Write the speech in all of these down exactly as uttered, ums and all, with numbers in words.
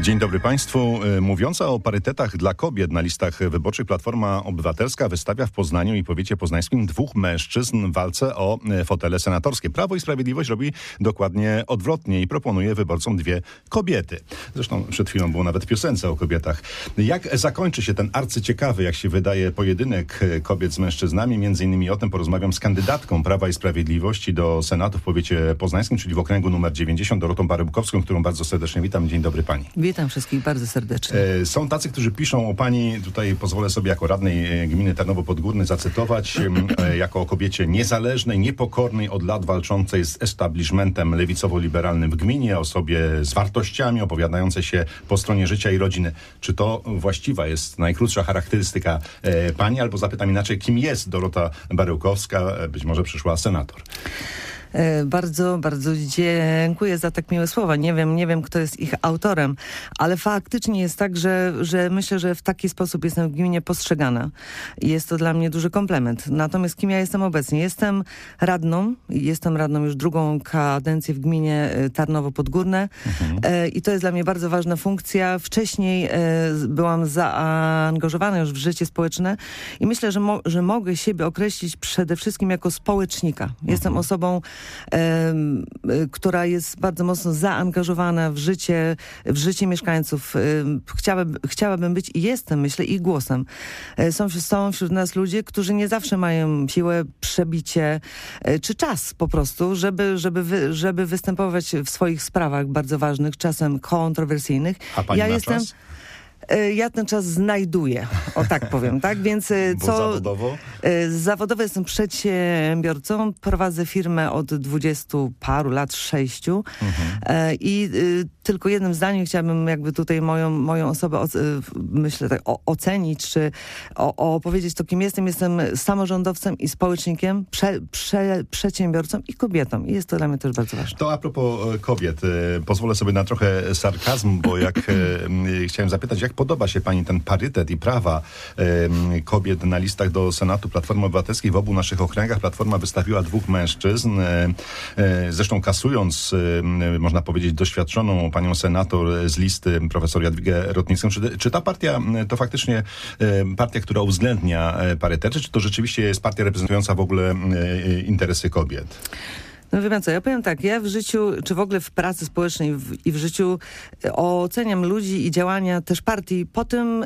Dzień dobry Państwu. Mówiąca o parytetach dla kobiet na listach wyborczych, Platforma Obywatelska wystawia w Poznaniu i powiecie poznańskim dwóch mężczyzn w walce o fotele senatorskie. Prawo i Sprawiedliwość robi dokładnie odwrotnie i proponuje wyborcom dwie kobiety. Zresztą przed chwilą było nawet w piosence o kobietach. Jak zakończy się ten arcyciekawy, jak się wydaje, pojedynek kobiet z mężczyznami? Między innymi o tym porozmawiam z kandydatką Prawa i Sprawiedliwości do Senatu w powiecie poznańskim, czyli w okręgu numer dziewięćdziesiąt, Dorotą Parybkowską, którą bardzo serdecznie witam. Dzień dobry Pani. Witam wszystkich bardzo serdecznie. E, są tacy, którzy piszą o Pani, tutaj pozwolę sobie jako radnej gminy Tarnowo-Podgórny zacytować, e, jako o kobiecie niezależnej, niepokornej, od lat walczącej z establishmentem lewicowo-liberalnym w gminie, osobie z wartościami, opowiadającej się po stronie życia i rodziny. Czy to właściwa jest najkrótsza charakterystyka e, Pani, albo zapytam inaczej, kim jest Dorota Parybkowska, być może przyszła senator? Bardzo, bardzo dziękuję za tak miłe słowa. Nie wiem, nie wiem, kto jest ich autorem, ale faktycznie jest tak, że, że myślę, że w taki sposób jestem w gminie postrzegana. I jest to dla mnie duży komplement. Natomiast kim ja jestem obecnie? Jestem radną. Jestem radną już drugą kadencję w gminie Tarnowo-Podgórne. Mhm. I to jest dla mnie bardzo ważna funkcja. Wcześniej byłam zaangażowana już w życie społeczne i myślę, że, mo- że mogę siebie określić przede wszystkim jako społecznika. Mhm. Jestem osobą, która jest bardzo mocno zaangażowana w życie, w życie mieszkańców. Chciałabym, chciałabym być i jestem, myślę, ich głosem. Są, są wśród nas ludzie, którzy nie zawsze mają siłę, przebicie czy czas po prostu, żeby, żeby, wy, żeby występować w swoich sprawach bardzo ważnych, czasem kontrowersyjnych. A Pani ja ma jestem czas? Ja ten czas znajduję, o tak powiem, tak? Więc Bo co... zawodowo? Zawodowo jestem przedsiębiorcą, prowadzę firmę od dwudziestu paru lat, sześciu. Mhm. I y, tylko jednym zdaniem chciałabym jakby tutaj moją, moją osobę o, myślę tak, o, ocenić, czy o, o powiedzieć to, kim jestem. Jestem samorządowcem i społecznikiem, prze, prze, przedsiębiorcą i kobietą. I jest to dla mnie też bardzo ważne. To a propos kobiet, pozwolę sobie na trochę sarkazmu, bo jak chciałem zapytać, jak podoba się Pani ten parytet i prawa e, kobiet na listach do Senatu Platformy Obywatelskiej? W obu naszych okręgach Platforma wystawiła dwóch mężczyzn, e, e, zresztą kasując, e, można powiedzieć, doświadczoną panią senator z listy, profesor Jadwigę Rotnicką. Czy, czy ta partia to faktycznie e, partia, która uwzględnia parytet, czy to rzeczywiście jest partia reprezentująca w ogóle e, interesy kobiet? No wie pan co, ja powiem tak, ja w życiu, czy w ogóle w pracy społecznej w, i w życiu oceniam ludzi i działania też partii po tym, y,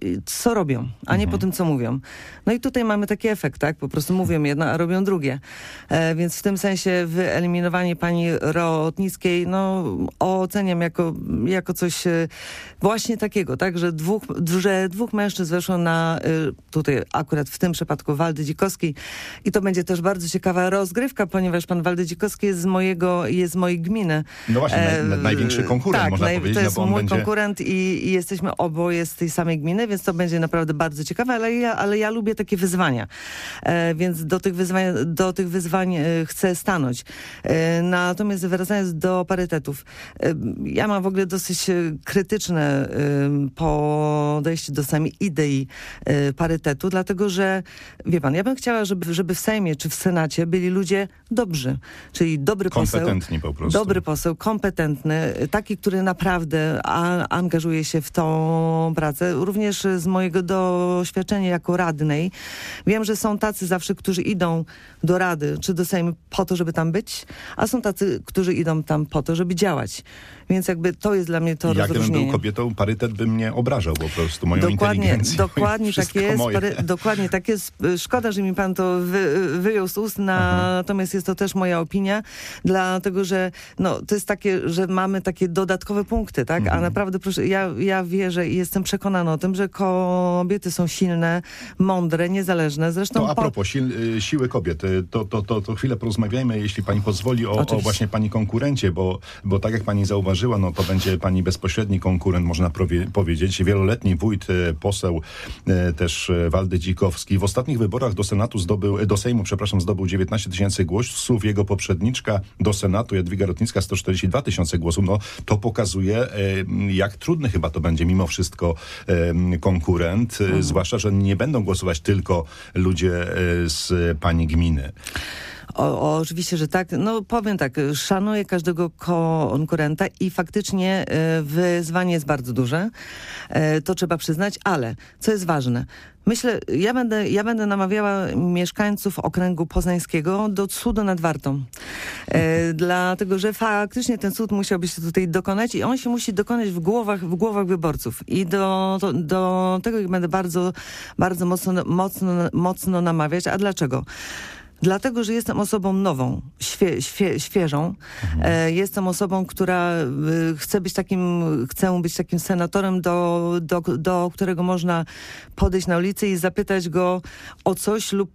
co robią, a nie mhm. po tym, co mówią. No i tutaj mamy taki efekt, tak? Po prostu mówią jedno, a robią drugie. E, więc w tym sensie wyeliminowanie pani Rotnickiej, no oceniam jako, jako coś y, właśnie takiego, tak? Że dwóch, że dwóch mężczyzn weszło na, y, tutaj akurat w tym przypadku Waldy Dzikowskiej i to będzie też bardzo ciekawa rozgrywka, ponieważ pan Waldy Dzikowski jest z mojego, jest z mojej gminy. No właśnie, e, naj, największy konkurent, tak, można naj, powiedzieć. to jest no bo on mój będzie... konkurent i, i jesteśmy oboje z tej samej gminy, więc to będzie naprawdę bardzo ciekawe, ale ja, ale ja lubię takie wyzwania. E, więc do tych wyzwań, do tych wyzwań e, chcę stanąć. E, natomiast wracając do parytetów, e, ja mam w ogóle dosyć krytyczne e, podejście do samej idei e, parytetu, dlatego że, wie pan, ja bym chciała, żeby, żeby w Sejmie czy w Senacie byli ludzie dobrzy. Czyli dobry poseł, kompetentni po prostu. Dobry poseł, kompetentny, taki, który naprawdę a, angażuje się w tą pracę. Również z mojego doświadczenia jako radnej wiem, że są tacy zawsze, którzy idą do Rady czy do Sejmu po to, żeby tam być, a są tacy, którzy idą tam po to, żeby działać. Więc jakby to jest dla mnie to Jak rozróżnienie. gdybym był kobietą, parytet by mnie obrażał po prostu, moją dokładnie, inteligencję. Dokładnie tak jest. Pary, dokładnie tak jest. Szkoda, że mi pan to wy, wyjął z ust, natomiast jest to też moja opinia, dlatego, że no, to jest takie, że mamy takie dodatkowe punkty, tak? Mhm. A naprawdę proszę, ja, ja wierzę i jestem przekonana o tym, że kobiety są silne, mądre, niezależne. Zresztą to a po... propos sił, siły kobiet, to, to, to, to chwilę porozmawiajmy, jeśli pani pozwoli, o, o właśnie pani konkurencie, bo, bo tak jak pani zauważyła, no to będzie pani bezpośredni konkurent, można prowie, powiedzieć. Wieloletni wójt, poseł też Waldy Dzikowski. W ostatnich wyborach do Senatu zdobył, do Sejmu, przepraszam, zdobył dziewiętnaście tysięcy głosów. Jego poprzedniczka do Senatu, Jadwiga Rotnicka, sto czterdzieści dwa tysiące głosów. No to pokazuje, jak trudny chyba to będzie mimo wszystko konkurent. Mhm. Zwłaszcza, że nie będą głosować tylko ludzie z pani gminy. O, o, oczywiście, że tak. No powiem tak, szanuję każdego konkurenta i faktycznie e, wyzwanie jest bardzo duże. E, to trzeba przyznać, ale co jest ważne, myślę, ja będę, ja będę namawiała mieszkańców okręgu poznańskiego do cudu nad Wartą. E, dlatego, że faktycznie ten cud musiałby się tutaj dokonać i on się musi dokonać w głowach, w głowach wyborców. I do, do, do tego ich będę bardzo, bardzo mocno, mocno, mocno namawiać. A dlaczego? Dlatego, że jestem osobą nową, świe, świe, świeżą. Mhm. E, jestem osobą, która e, chce być takim, chcę być takim senatorem, do, do, do którego można podejść na ulicy i zapytać go o coś lub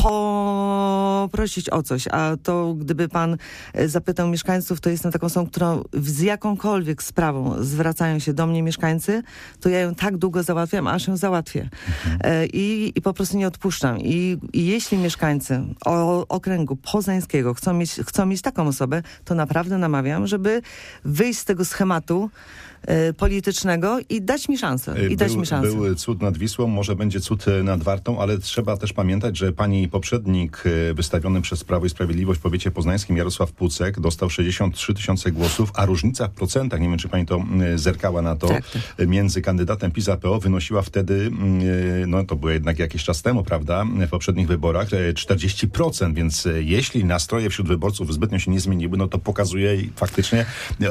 poprosić o coś, a to gdyby pan zapytał mieszkańców, to jestem taką osobą, którą z jakąkolwiek sprawą zwracają się do mnie mieszkańcy, to ja ją tak długo załatwiam, aż ją załatwię. Mhm. I, I po prostu nie odpuszczam. I, i jeśli mieszkańcy o, okręgu poznańskiego chcą mieć, chcą mieć taką osobę, to naprawdę namawiam, żeby wyjść z tego schematu politycznego i dać mi szansę. I dać był, mi szansę. Był cud nad Wisłą, może będzie cud nad Wartą, ale trzeba też pamiętać, że pani poprzednik wystawiony przez Prawo i Sprawiedliwość w powiecie poznańskim, Jarosław Pucek, dostał sześćdziesiąt trzy tysiące głosów, a różnica w procentach, nie wiem, czy pani to zerkała na to, tak, tak. między kandydatem PiS a P O wynosiła wtedy, no to było jednak jakiś czas temu, prawda, w poprzednich wyborach, czterdzieści procent, więc jeśli nastroje wśród wyborców zbytnio się nie zmieniły, no to pokazuje faktycznie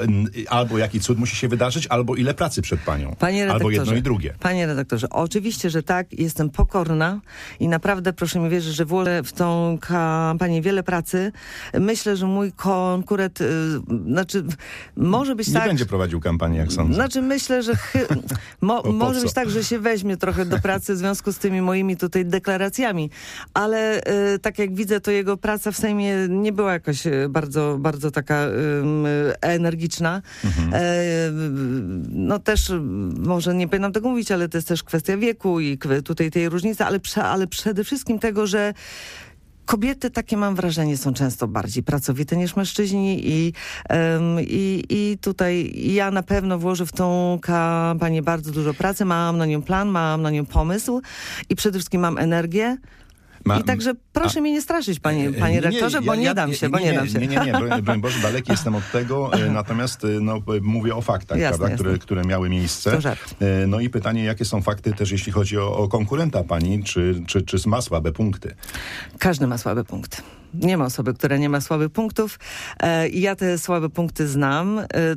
albo jaki cud musi się wydarzyć, albo ile pracy przed panią. Panie albo jedno i drugie. Panie redaktorze, oczywiście, że tak, jestem pokorna i naprawdę proszę mi wierzyć, że włożę w tą kampanię wiele pracy. Myślę, że mój konkurent, yy, znaczy może być nie tak... Nie będzie prowadził kampanii, jak sądzę. Znaczy myślę, że chy, mo, może być tak, że się weźmie trochę do pracy w związku z tymi moimi tutaj deklaracjami, ale yy, tak jak widzę, to jego praca w Sejmie nie była jakoś bardzo, bardzo taka yy, energiczna. Mhm. Yy, No też, może nie powinnam tego mówić, ale to jest też kwestia wieku i tutaj tej różnicy, ale, prze, ale przede wszystkim tego, że kobiety, takie mam wrażenie, są często bardziej pracowite niż mężczyźni i, um, i, i tutaj ja na pewno włożę w tą kampanię bardzo dużo pracy, mam na nią plan, mam na nią pomysł i przede wszystkim mam energię. Ma, I także proszę a, mnie nie straszyć, panie, panie nie, rektorze, bo ja, nie dam się, nie, bo nie, nie dam się. Nie, nie, nie, broń, broń Boże, daleki jestem od tego, natomiast no, mówię o faktach, jasne, prawda, jasne. Które, które miały miejsce. No i pytanie, jakie są fakty też, jeśli chodzi o, o konkurenta pani, czy, czy, czy ma słabe punkty? Każdy ma słabe punkty. Nie ma osoby, która nie ma słabych punktów. E, I ja te słabe punkty znam. E, e,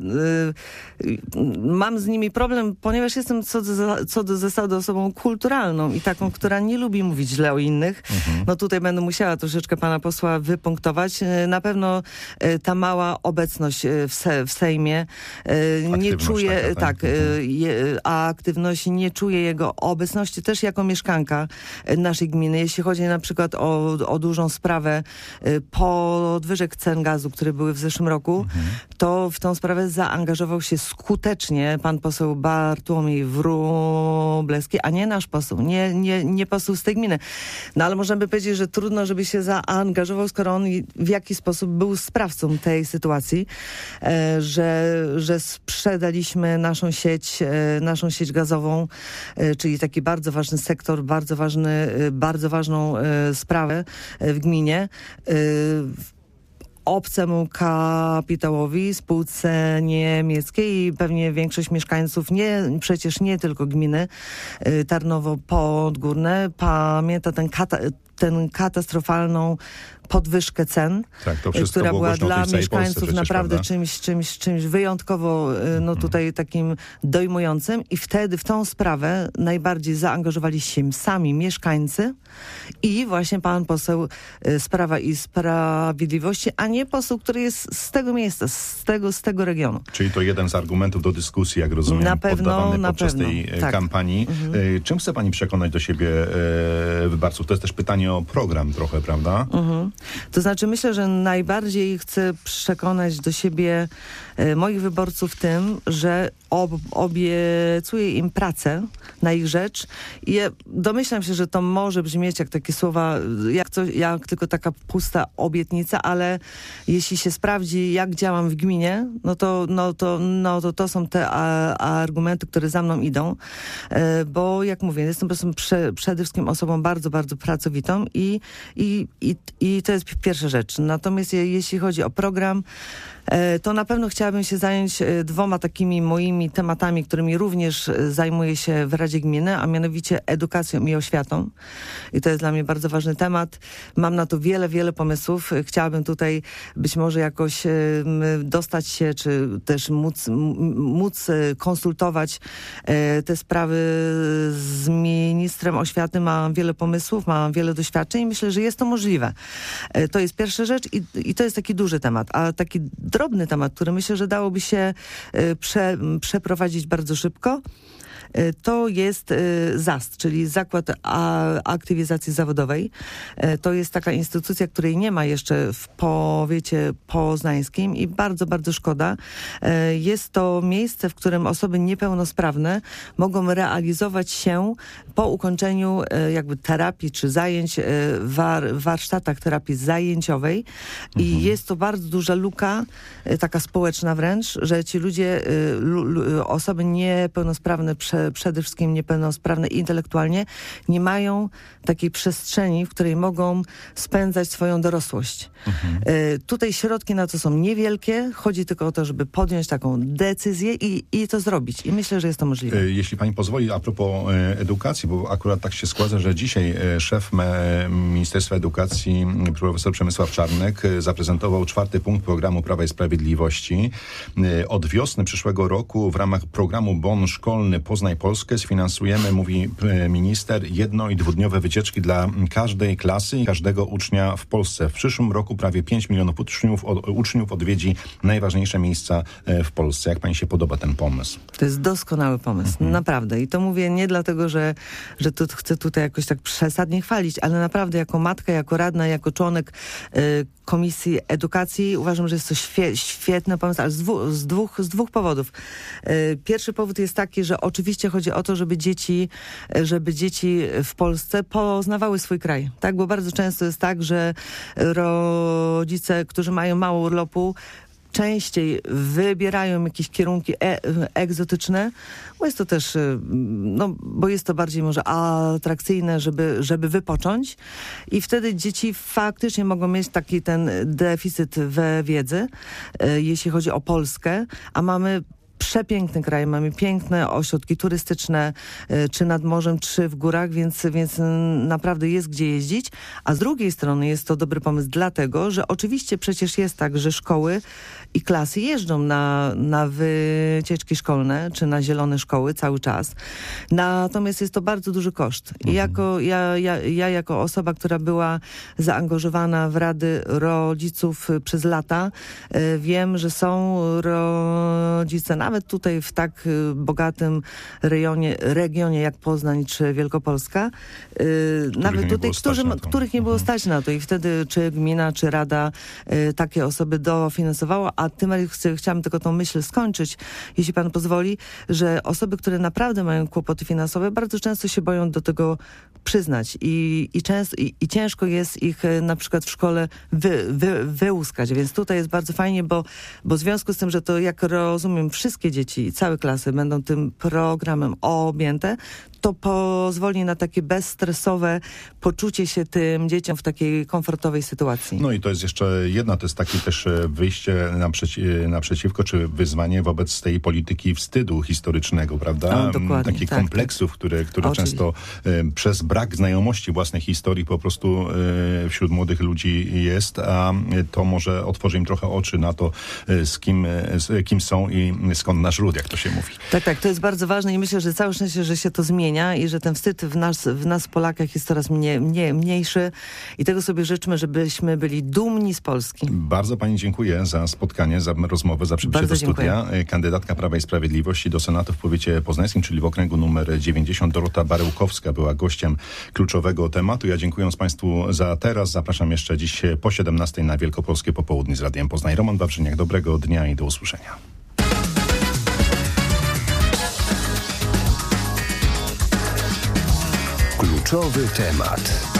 mam z nimi problem, ponieważ jestem co do, co do zasady osobą kulturalną i taką, która nie lubi mówić źle o innych. Mhm. No tutaj będę musiała troszeczkę pana posła wypunktować. E, na pewno e, ta mała obecność w, se, w Sejmie e, nie czuję, taka, tak, tak e, je, a aktywność nie czuję jego obecności też jako mieszkanka naszej gminy. Jeśli chodzi na przykład o, o dużą sprawę podwyżek cen gazu, które były w zeszłym roku, mhm. to w tą sprawę zaangażował się skutecznie pan poseł Bartłomiej Wróblewski, a nie nasz poseł, nie, nie, nie poseł z tej gminy. No ale można by powiedzieć, że trudno, żeby się zaangażował, skoro on w jakiś sposób był sprawcą tej sytuacji, e, że, że sprzedaliśmy naszą sieć, e, naszą sieć gazową, e, czyli taki bardzo ważny sektor, bardzo ważny, e, bardzo ważną e, sprawę e, w gminie, obcemu kapitałowi, spółce niemieckiej i pewnie większość mieszkańców, nie, przecież nie tylko gminy Tarnowo Podgórne, pamięta ten, kata, ten katastrofalną podwyżkę cen, tak, to która była dla mieszkańców przecież, naprawdę prawda? czymś, czymś, czymś wyjątkowo no tutaj takim dojmującym i wtedy w tą sprawę najbardziej zaangażowali się sami mieszkańcy i właśnie pan poseł z Prawa i Sprawiedliwości, a nie poseł, który jest z tego miejsca, z tego, z tego regionu. Czyli to jeden z argumentów do dyskusji, jak rozumiem, na pewno, poddawany na podczas pewno. tej tak. kampanii. Mhm. Czym chce pani przekonać do siebie e, wyborców? To jest też pytanie o program trochę, prawda? Mhm. To znaczy myślę, że najbardziej chcę przekonać do siebie e, moich wyborców tym, że ob, obiecuję im pracę na ich rzecz i ja domyślam się, że to może brzmieć jak takie słowa, jak, to, jak tylko taka pusta obietnica, ale jeśli się sprawdzi, jak działam w gminie, no to, no to, no to, to są te a, argumenty, które za mną idą, e, bo jak mówię, jestem po prostu prze, przede wszystkim osobą bardzo, bardzo pracowitą i, i, i, i i to jest pierwsza rzecz. Natomiast je, jeśli chodzi o program, to na pewno chciałabym się zająć dwoma takimi moimi tematami, którymi również zajmuję się w Radzie Gminy, a mianowicie edukacją i oświatą. I to jest dla mnie bardzo ważny temat. Mam na to wiele, wiele pomysłów. Chciałabym tutaj być może jakoś dostać się, czy też móc, móc konsultować te sprawy z ministrem oświaty. Mam wiele pomysłów, mam wiele doświadczeń i myślę, że jest to możliwe. To jest pierwsza rzecz i, i to jest taki duży temat, a taki drobny temat, który myślę, że dałoby się prze, przeprowadzić bardzo szybko, to jest ZAST, czyli Zakład Aktywizacji Zawodowej. To jest taka instytucja, której nie ma jeszcze w powiecie poznańskim i bardzo, bardzo szkoda. Jest to miejsce, w którym osoby niepełnosprawne mogą realizować się po ukończeniu jakby terapii czy zajęć w war, warsztatach terapii zajęciowej i mhm. jest to bardzo duża luka, taka społeczna wręcz, że ci ludzie, osoby niepełnosprawne prze przede wszystkim niepełnosprawne intelektualnie, nie mają takiej przestrzeni, w której mogą spędzać swoją dorosłość. Mhm. Y, tutaj środki na to są niewielkie. Chodzi tylko o to, żeby podjąć taką decyzję i, i to zrobić. I myślę, że jest to możliwe. Jeśli pani pozwoli, a propos edukacji, bo akurat tak się składa, że dzisiaj szef Ministerstwa Edukacji, profesor Przemysław Czarnek, zaprezentował czwarty punkt programu Prawa i Sprawiedliwości. Od wiosny przyszłego roku w ramach programu Bon Szkolny Poznaj Polskę sfinansujemy, mówi minister, jedno- i dwudniowe wycieczki dla każdej klasy i każdego ucznia w Polsce. W przyszłym roku prawie pięć milionów uczniów, od, uczniów odwiedzi najważniejsze miejsca w Polsce. Jak pani się podoba ten pomysł? To jest doskonały pomysł, mhm. naprawdę. I to mówię nie dlatego, że, że tu chcę tutaj jakoś tak przesadnie chwalić, ale naprawdę jako matka, jako radna, jako członek y, Komisji Edukacji uważam, że jest to świe, świetny pomysł, ale z, dwu, z, dwóch, z dwóch powodów. Y, pierwszy powód jest taki, że oczywiście chodzi o to, żeby dzieci, żeby dzieci w Polsce poznawały swój kraj, tak? Bo bardzo często jest tak, że rodzice, którzy mają mało urlopu, częściej wybierają jakieś kierunki e- egzotyczne, bo jest to też, no, bo jest to bardziej może atrakcyjne, żeby, żeby wypocząć i wtedy dzieci faktycznie mogą mieć taki ten deficyt we wiedzy, e, jeśli chodzi o Polskę, a mamy przepiękny kraj, mamy piękne ośrodki turystyczne, czy nad morzem, czy w górach, więc, więc naprawdę jest gdzie jeździć. A z drugiej strony jest to dobry pomysł dlatego, że oczywiście przecież jest tak, że szkoły i klasy jeżdżą na, na wycieczki szkolne, czy na zielone szkoły cały czas. Natomiast jest to bardzo duży koszt. I mhm. jako, ja, ja, ja jako osoba, która była zaangażowana w rady rodziców przez lata, y, wiem, że są rodzice, nawet tutaj w tak bogatym rejonie, regionie jak Poznań czy Wielkopolska, yy, nawet tutaj, którzy, których nie było mhm. stać na to i wtedy czy gmina, czy rada yy, takie osoby dofinansowała, a tym ch- chciałam tylko tą myśl skończyć, jeśli pan pozwoli, że osoby, które naprawdę mają kłopoty finansowe, bardzo często się boją do tego przyznać i, i, często, i, i ciężko jest ich yy, na przykład w szkole wy, wy, wyłuskać, więc tutaj jest bardzo fajnie, bo, bo w związku z tym, że to jak rozumiem wszystkie dzieci i całe klasy będą tym programem objęte, to pozwoli na takie bezstresowe poczucie się tym dzieciom w takiej komfortowej sytuacji. No i to jest jeszcze jedna, to jest takie też wyjście naprzeci- naprzeciwko, czy wyzwanie wobec tej polityki wstydu historycznego, prawda? O, dokładnie. Takich tak, kompleksów, tak. które, które często e, przez brak znajomości własnej historii po prostu e, wśród młodych ludzi jest, a to może otworzy im trochę oczy na to, e, z kim, e, z kim są i skąd nasz lud, jak to się mówi. Tak, tak, to jest bardzo ważne i myślę, że całe szczęście, że się to zmienia i że ten wstyd w nas, w nas Polakach jest coraz mniej, mniej, mniejszy i tego sobie życzmy, żebyśmy byli dumni z Polski. Bardzo pani dziękuję za spotkanie, za rozmowę, za przybycie do studia. Dziękuję. Kandydatka Prawa i Sprawiedliwości do Senatu w powiecie poznańskim, czyli w okręgu numer dziewięćdziesiąt, Dorota Baryłkowska była gościem kluczowego tematu. Ja dziękując państwu za teraz, zapraszam jeszcze dziś po siedemnastej na Wielkopolskie Popołudnie z Radiem Poznań. Roman Wawrzyniak, dobrego dnia i do usłyszenia. Kluczowy temat.